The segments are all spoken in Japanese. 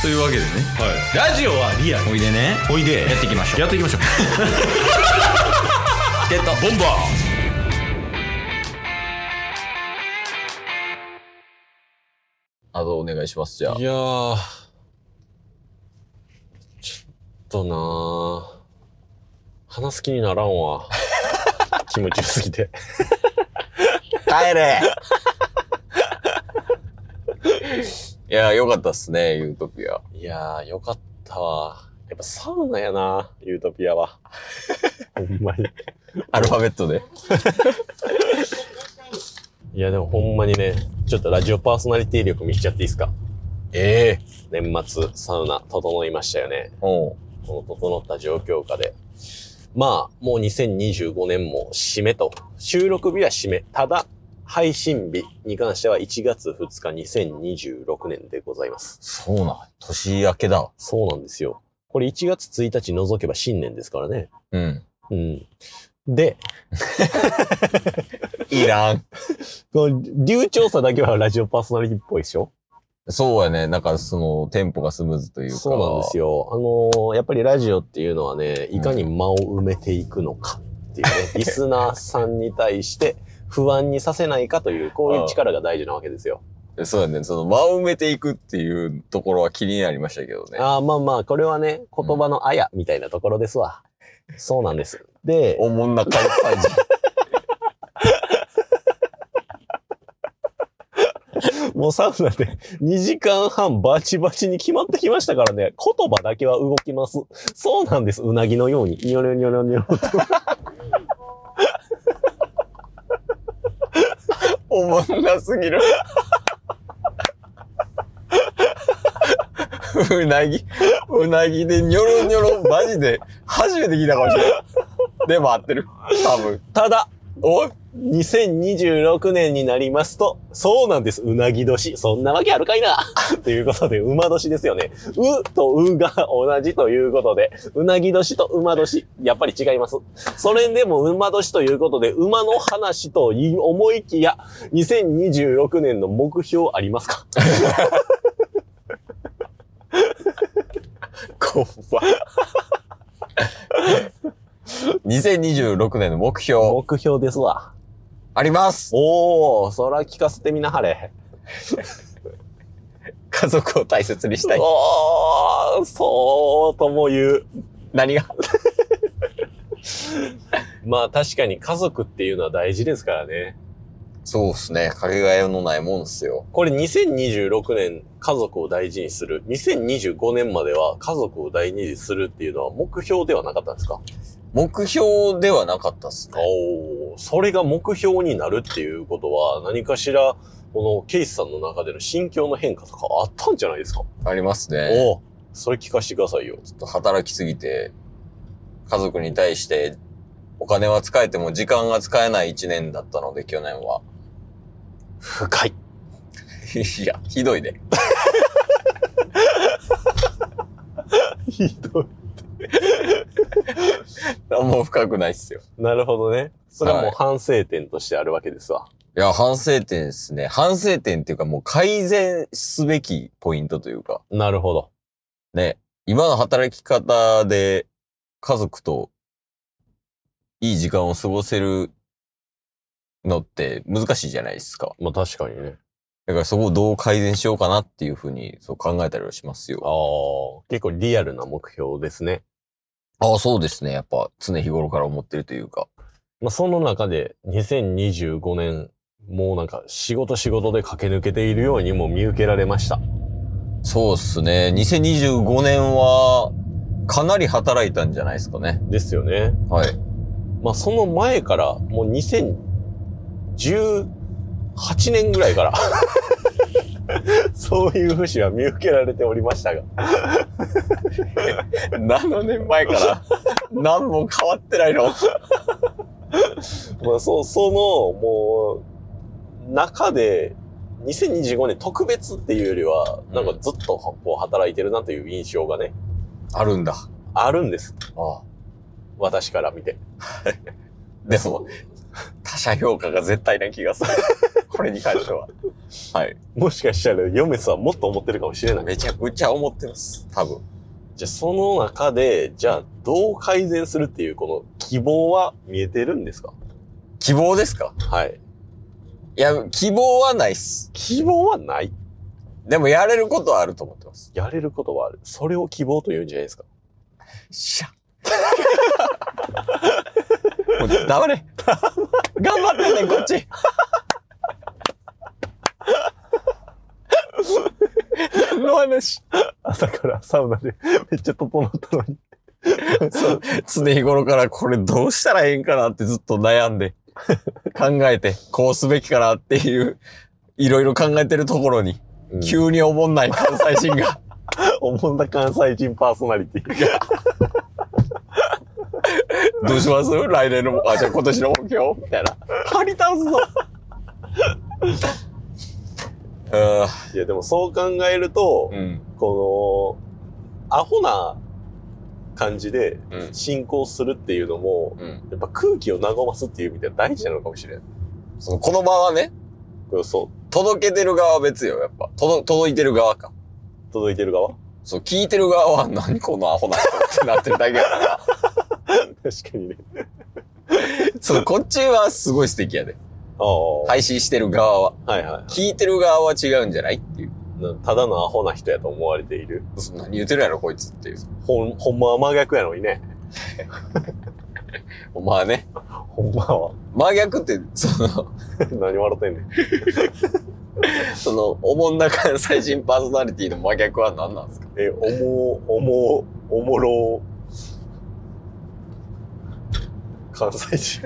というわけでね、 はい、ラジオはリアル。 おいでね、 おいでやっていきましょう。 やっていきましょう。 ゲットボンバー。お願いします。じゃあ。 いやー、ちょっとなー、話す気にならんわ。気持ちよすぎて。 帰れいやー、よかったっすね、ユートピア。 いやー、よかったわ。やっぱサウナやな、ユートピアは。ほんまに。 アルファベットで。 いや、でもほんまにね、ちょっとラジオパーソナリティ力見せちゃっていいですか？年末、サウナ、整いましたよね。 おう。 この整った状況下で。まあ、もう2025年も締めと。収録日は締め。ただ、配信日に関しては1月2日2026年でございます。 そうなん。年明けだ。 そうなんですよ。これ1月1日除けば新年ですからね。 うん。 うん。で、 いらん。 この流暢さだけはラジオパーソナリティっぽいでしょ？ そうやね。なんかその、テンポがスムーズというか。 そうなんですよ。やっぱりラジオっていうのはね、いかに間を埋めていくのかっていうね、リスナーさんに対して不安にさせないかという、こういう力が大事なわけですよ。 そうやね。その間を埋めていくっていうところは気になりましたけどね。 ああ、まあまあ、これはね、言葉のあやみたいなところですわ。そうなんです。で、 おもんな開催時。 もうサウナで2時間半バチバチに決まってきましたからね、言葉だけは動きます。そうなんです。うなぎのように。ニョロニョロニョロと。 おもんなすぎる。うなぎでニョロニョロ、マジで初めて聞いたかもしれない。でも合ってる。多分。 ただ、2026年になりますと、そうなんです。うなぎ年。そんなわけあるかいな。ということで、馬年ですよね。うとうが同じということで、うなぎ年と馬年、やっぱり違います。それでも馬年ということで、馬の話と思いきや、2026年の目標ありますか？ 怖っ。2026年の目標。 目標ですわ。 あります。 おー、そら聞かせてみなはれ。 家族を大切にしたい。 おー、そうとも言う。 何がまあ確かに家族っていうのは大事ですからね。 そうっすね。かけがえのないもんっすよ。 これ2026年家族を大事にする。2025年までは家族を大事にするっていうのは目標ではなかったんですか？ 目標ではなかったっすね。 おー、それが目標になるっていうことは何かしらこのケイスさんの中での心境の変化とかあったんじゃないですか？ ありますね。 おー、それ聞かせてくださいよ。 ちょっと働きすぎて、家族に対してお金は使えても時間が使えない1年だったので、去年は。 深い。 いや、ひどいね。 ひどい。 あんま深くないっすよ。 なるほどね。それはもう反省点としてあるわけですわ。 いや、反省点ですね。反省点っていうかもう改善すべきポイントというか。 なるほど。 ね。今の働き方で家族といい時間を過ごせるのって難しいじゃないですか。 まあ確かにね。 だからそこをどう改善しようかなっていうふうにそう考えたりはしますよ。 ああ、結構リアルな目標ですね。 ああ、そうですね。やっぱ常日頃から思ってるというか。 まあその中で2025年、もうなんか仕事で駆け抜けているようにも見受けられました。 そうっすね。2025年はかなり働いたんじゃないですかね。 ですよね。 はい。 まあその前からもう2018年ぐらいからそういう節は見受けられておりましたが何年前から何も変わってないの。 まあそのもう中で2025年特別っていうよりはなんかずっとこう働いてるなという印象がね、 あるんだ。 あるんです。 ああ。 私から見て。 でも、他者評価が絶対な気がする。これに関しては。 はい。 もしかしたらヨメスはもっと思ってるかもしれない。 めちゃくちゃ思ってます。多分。 じゃあその中で、じゃあどう改善するっていうこの希望は見えてるんですか？ 希望ですか？ はい。 いや、希望はないっす。 希望はない。 でもやれることはあると思ってます。 やれることはある。それを希望と言うんじゃないですか。 しゃ。もう黙れ。頑張ってんねん、こっち。何の話？ 朝からサウナでめっちゃ整ったのに。 そう。常日頃からこれどうしたらええんかなってずっと悩んで、考えて、こうすべきかなっていう、いろいろ考えてるところに、急におもんない関西人が。 おもんだ関西人パーソナリティが。 どうします？来年の、じゃあ今年の目標みたいな。張り倒すぞ。 いやでもそう考えると、この、アホな感じで進行するっていうのも、やっぱ空気を和ますっていう意味では大事なのかもしれん。 この場はね、 そう。 届けてる側は別よ、やっぱ。届いてる側か。 届いてる側？ そう、聞いてる側は何このアホな人ってなってるだけやから。 確かにね。 そう、こっちはすごい素敵やで。配信してる側は。 はいはい。 聞いてる側は違うんじゃないっていう。 ただのアホな人やと思われている。 何言ってるやろ、こいつっていう。 ほんまは真逆やのにね。 まあね。 ほんまは。 真逆って、 何笑ってんねん。 おもんな関西人パーソナリティの真逆は何なんですか？ おもろ、関西人。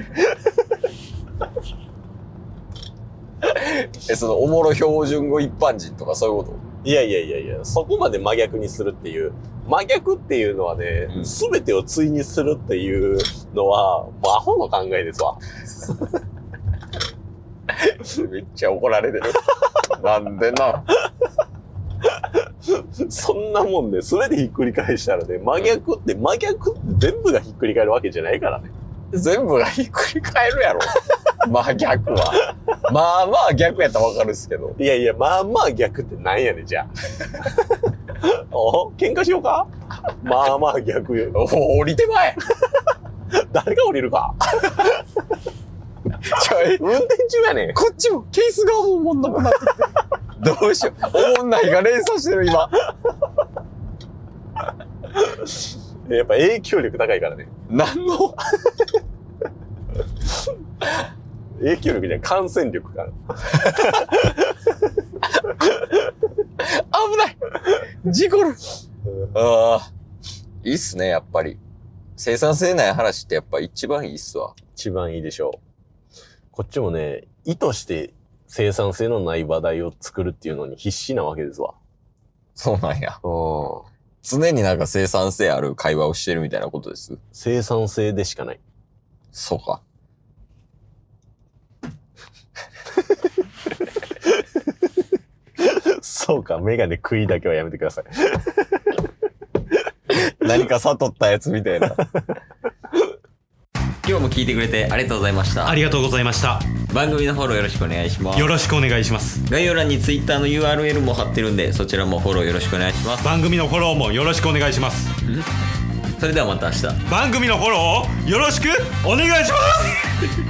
おもろ標準語一般人とかそういうこと？ いや、そこまで真逆にするっていう。真逆っていうのはね、すべてを対にするっていうのは、もうアホの考えですわ。 めっちゃ怒られてる。なんでな。 そんなもんね、すべてひっくり返したらね、真逆って全部がひっくり返るわけじゃないからね。 全部がひっくり返るやろ。真逆は。まあまあ逆やったらわかるっすけど。 いや、まあまあ逆ってなんやねん、じゃあ。喧嘩しようか？まあまあ逆よ。 降りてまえ。 誰が降りるか？運転中やねん。 こっちも、ケース側もおもんなくなってきて。どうしよう。おもんないが連鎖してる、今。 やっぱ影響力高いからね。 何の影響力じゃない、感染力から。 危ない事故る。ああ。いいっすね、やっぱり。生産性ない話ってやっぱ一番いいっすわ。 一番いいでしょう。こっちもね、意図して生産性のない話題を作るっていうのに必死なわけですわ。 そうなんや。常になんか生産性ある会話をしてるみたいなことです。 生産性でしかない。 そうか。 そうか、メガネ食いだけはやめてください。 何か悟ったやつみたいな。 今日も聞いてくれてありがとうございました。 ありがとうございました。 番組のフォローよろしくお願いします。 よろしくお願いします。 概要欄に Twitter の URL も貼ってるんで、そちらもフォローよろしくお願いします。 番組のフォローもよろしくお願いします。 それではまた明日。 番組のフォローをよろしくお願いします。